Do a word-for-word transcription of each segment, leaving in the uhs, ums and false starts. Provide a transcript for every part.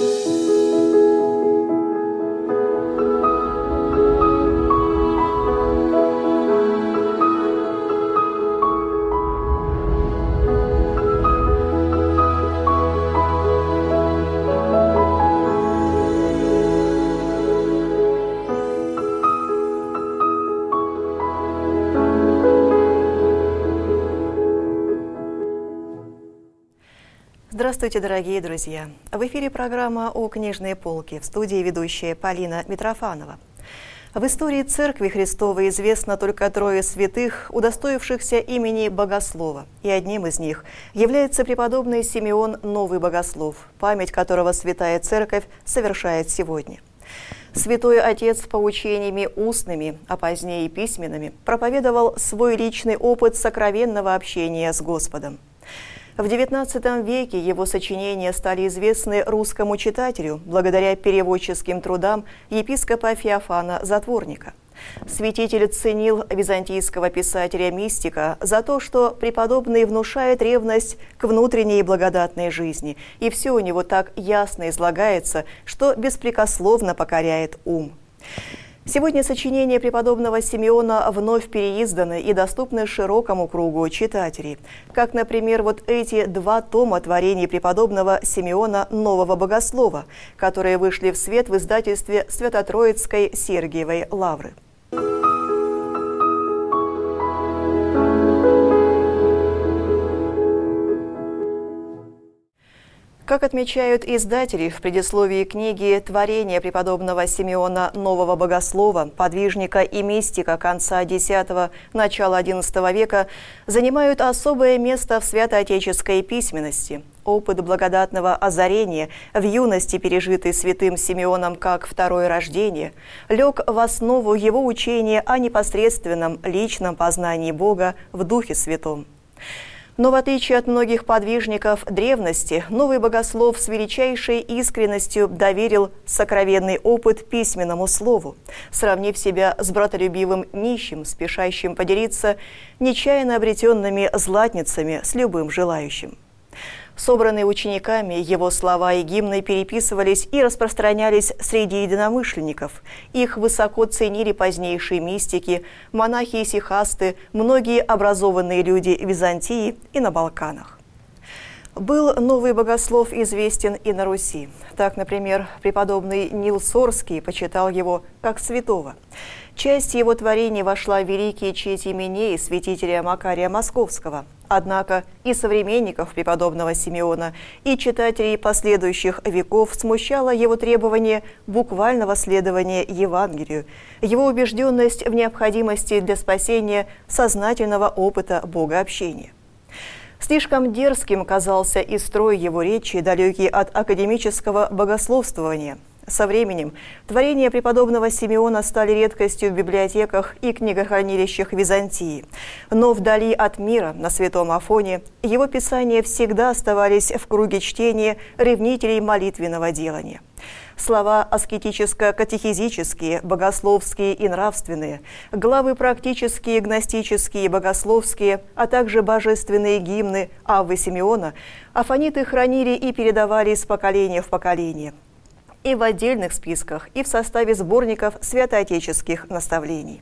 Здравствуйте, дорогие друзья! В эфире программа «О книжной полке», в студии ведущая Полина Митрофанова. В истории Церкви Христовой известно только трое святых, удостоившихся имени Богослова, и одним из них является преподобный Симеон Новый Богослов, память которого Святая Церковь совершает сегодня. Святой Отец поучениями устными, а позднее и письменными, проповедовал свой личный опыт сокровенного общения с Господом. В девятнадцатом веке его сочинения стали известны русскому читателю благодаря переводческим трудам епископа Феофана Затворника. Святитель ценил византийского писателя-мистика за то, что преподобный внушает ревность к внутренней благодатной жизни, и все у него так ясно излагается, что беспрекословно покоряет ум. Сегодня сочинения преподобного Симеона вновь переизданы и доступны широкому кругу читателей, как, например, вот эти два тома творений преподобного Симеона Нового Богослова, которые вышли в свет в издательстве Свято-Троицкой Сергиевой Лавры. Как отмечают издатели в предисловии книги, творения преподобного Симеона Нового Богослова, подвижника и мистика конца десятого – начала одиннадцатого века, занимают особое место в святоотеческой письменности. Опыт благодатного озарения, в юности пережитый святым Симеоном как второе рождение, лег в основу его учения о непосредственном личном познании Бога в Духе Святом. Но в отличие от многих подвижников древности, Новый Богослов с величайшей искренностью доверил сокровенный опыт письменному слову, сравнив себя с братолюбивым нищим, спешащим поделиться нечаянно обретенными златницами с любым желающим. Собранные учениками, его слова и гимны переписывались и распространялись среди единомышленников. Их высоко ценили позднейшие мистики, монахи и сихасты, многие образованные люди Византии и на Балканах. Был Новый Богослов известен и на Руси. Так, например, преподобный Нил Сорский почитал его как святого. Часть его творений вошла в великие чети именей святителя Макария Московского. Однако и современников преподобного Симеона, и читателей последующих веков смущало его требование буквального следования Евангелию, его убежденность в необходимости для спасения сознательного опыта богообщения. Слишком дерзким казался и строй его речи, далекий от академического богословствования. Со временем творения преподобного Симеона стали редкостью в библиотеках и книгохранилищах Византии. Но вдали от мира, на Святом Афоне, его писания всегда оставались в круге чтения ревнителей молитвенного делания. Слова аскетическо-катехизические, богословские и нравственные, главы практические, гностические и богословские, а также божественные гимны Аввы Симеона афониты хранили и передавали из поколения в поколение. И в отдельных списках, и в составе сборников святоотеческих наставлений.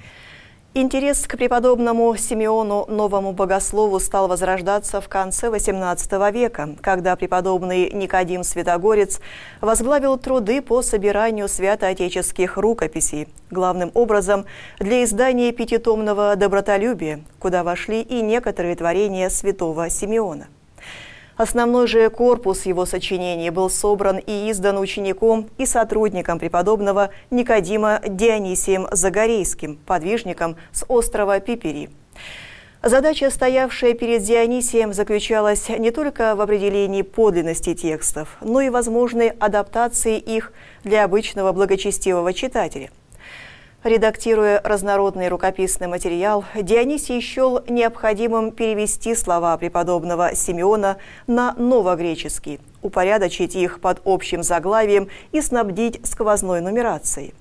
Интерес к преподобному Симеону Новому Богослову стал возрождаться в конце восемнадцатого века, когда преподобный Никодим Святогорец возглавил труды по собиранию святоотеческих рукописей, главным образом для издания пятитомного «Добротолюбия», куда вошли и некоторые творения святого Симеона. Основной же корпус его сочинений был собран и издан учеником и сотрудником преподобного Никодима Дионисием Загорейским, подвижником с острова Пипери. Задача, стоявшая перед Дионисием, заключалась не только в определении подлинности текстов, но и возможной адаптации их для обычного благочестивого читателя. Редактируя разнородный рукописный материал, Дионисий счел необходимым перевести слова преподобного Симеона на новогреческий, упорядочить их под общим заглавием и снабдить сквозной нумерацией.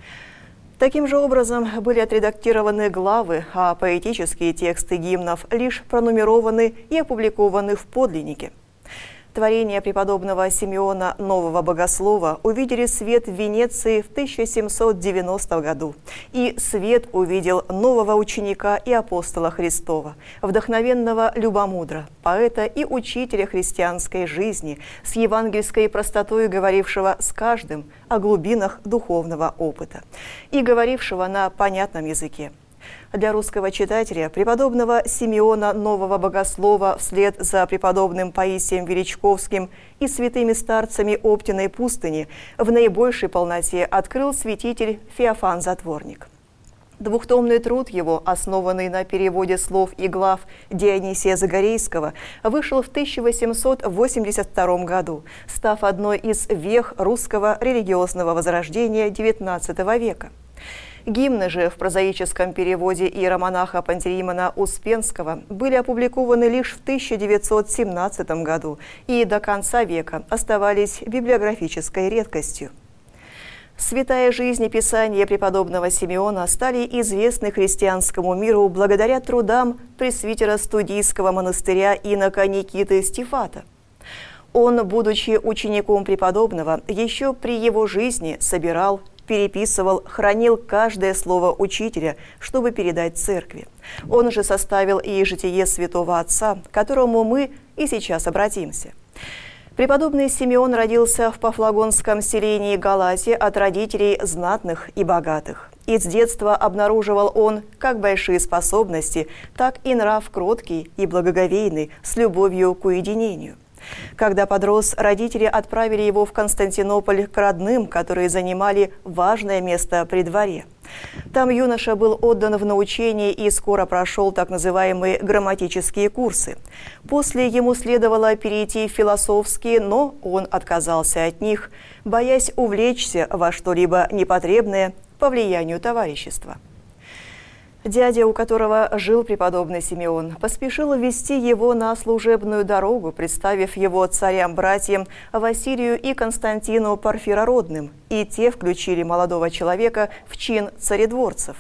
Таким же образом были отредактированы главы, а поэтические тексты гимнов лишь пронумерованы и опубликованы в подлиннике. Творения преподобного Симеона Нового Богослова увидели свет в Венеции в тысяча семьсот девяностом году. И свет увидел нового ученика и апостола Христова, вдохновенного Любомудра, поэта и учителя христианской жизни, с евангельской простотой говорившего с каждым о глубинах духовного опыта и говорившего на понятном языке. Для русского читателя преподобного Симеона Нового Богослова вслед за преподобным Паисием Величковским и святыми старцами Оптиной пустыни в наибольшей полноте открыл святитель Феофан Затворник. Двухтомный труд его, основанный на переводе слов и глав Дионисия Загорейского, вышел в тысяча восемьсот восемьдесят втором году, став одной из вех русского религиозного возрождения девятнадцатого века. Гимны же в прозаическом переводе иеромонаха Пантелеймона Успенского были опубликованы лишь в тысяча девятьсот семнадцатом году и до конца века оставались библиографической редкостью. Святая жизнь и писания преподобного Симеона стали известны христианскому миру благодаря трудам пресвитера Студийского монастыря инока Никиты Стефата. Он, будучи учеником преподобного, еще при его жизни собирал, переписывал, хранил каждое слово учителя, чтобы передать церкви. Он же составил и житие святого отца, к которому мы и сейчас обратимся. Преподобный Симеон родился в пафлагонском селении Галатии от родителей знатных и богатых. И с детства обнаруживал он как большие способности, так и нрав кроткий и благоговейный, с любовью к уединению. Когда подрос, родители отправили его в Константинополь к родным, которые занимали важное место при дворе. Там юноша был отдан в научение и скоро прошел так называемые грамматические курсы. После ему следовало перейти в философские, но он отказался от них, боясь увлечься во что-либо непотребное по влиянию товарищества. Дядя, у которого жил преподобный Симеон, поспешил ввести его на служебную дорогу, представив его царям-братьям Василию и Константину Порфирородным, и те включили молодого человека в чин царедворцев.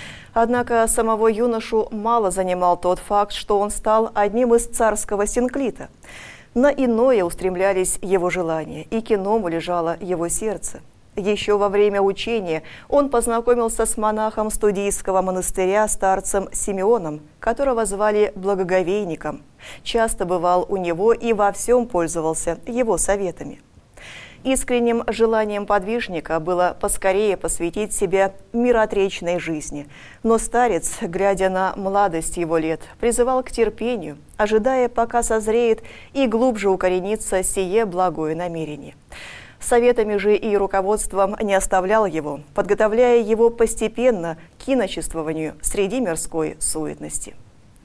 Однако самого юношу мало занимал тот факт, что он стал одним из царского синклита. На иное устремлялись его желания, и к иному лежало его сердце. Еще во время учения он познакомился с монахом Студийского монастыря, старцем Симеоном, которого звали Благоговейником. Часто бывал у него и во всем пользовался его советами. Искренним желанием подвижника было поскорее посвятить себя мироотречной жизни. Но старец, глядя на младость его лет, призывал к терпению, ожидая, пока созреет и глубже укоренится сие благое намерение. Советами же и руководством не оставлял его, подготовляя его постепенно к иночествованию среди мирской суетности.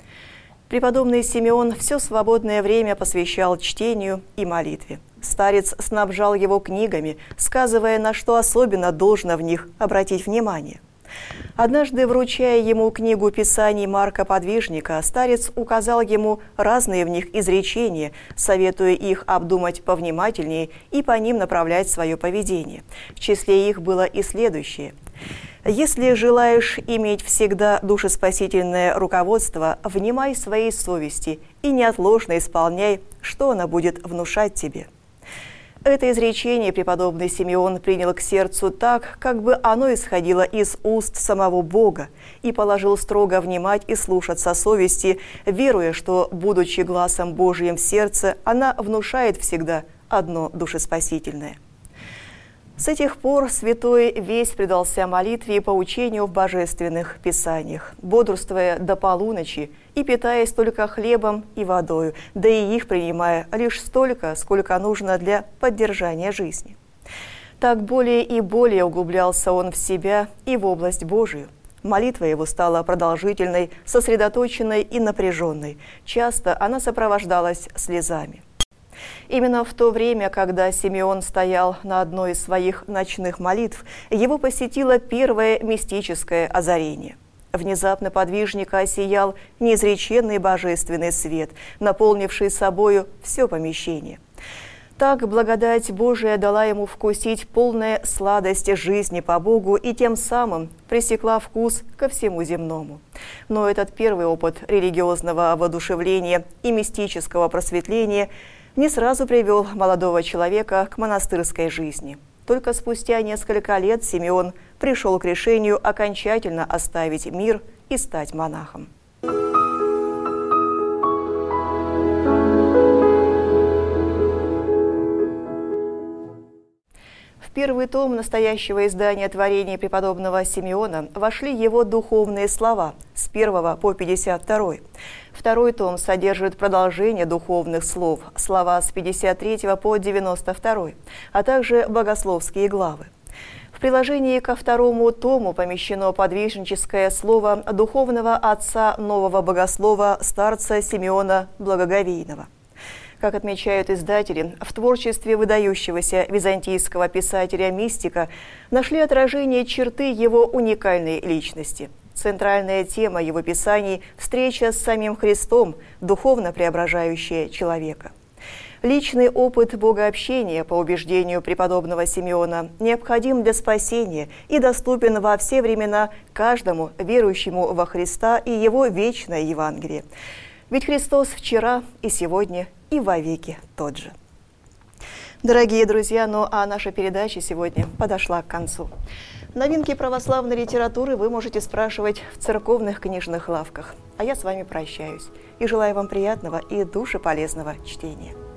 Преподобный Симеон все свободное время посвящал чтению и молитве. Старец снабжал его книгами, сказывая, на что особенно должно в них обратить внимание. Однажды, вручая ему книгу писаний Марка Подвижника, старец указал ему разные в них изречения, советуя их обдумать повнимательнее и по ним направлять свое поведение. В числе их было и следующее. «Если желаешь иметь всегда душеспасительное руководство, внимай своей совести и неотложно исполняй, что она будет внушать тебе». Это изречение преподобный Симеон принял к сердцу так, как бы оно исходило из уст самого Бога, и положил строго внимать и слушаться совести, веруя, что, будучи гласом Божиим в сердце, она внушает всегда одно душеспасительное. С этих пор святой весь предался молитве и поучению в божественных писаниях, бодрствуя до полуночи и питаясь только хлебом и водою, да и их принимая лишь столько, сколько нужно для поддержания жизни. Так более и более углублялся он в себя и в область Божию. Молитва его стала продолжительной, сосредоточенной и напряженной. Часто она сопровождалась слезами. Именно в то время, когда Симеон стоял на одной из своих ночных молитв, его посетило первое мистическое озарение. Внезапно подвижника осиял неизреченный божественный свет, наполнивший собою все помещение. Так благодать Божия дала ему вкусить полная сладость жизни по Богу и тем самым пресекла вкус ко всему земному. Но этот первый опыт религиозного воодушевления и мистического просветления не сразу привел молодого человека к монастырской жизни. Только спустя несколько лет Симеон пришел к решению окончательно оставить мир и стать монахом. В первый том настоящего издания творений преподобного Симеона вошли его духовные слова с первого по пятьдесят второй. Второй том содержит продолжение духовных слов, слова с пятьдесят третьего по девяносто второй, а также богословские главы. В приложении ко второму тому помещено подвижническое слово духовного отца нового богослова старца Симеона Благоговейного. Как отмечают издатели, в творчестве выдающегося византийского писателя-мистика нашли отражение черты его уникальной личности. Центральная тема его писаний – встреча с самим Христом, духовно преображающая человека. Личный опыт богообщения, по убеждению преподобного Симеона, необходим для спасения и доступен во все времена каждому верующему во Христа и его вечное Евангелие. Ведь Христос вчера и сегодня и вовеки тот же. Дорогие друзья, ну а наша передача сегодня подошла к концу. Новинки православной литературы вы можете спрашивать в церковных книжных лавках. А я с вами прощаюсь и желаю вам приятного и душеполезного чтения.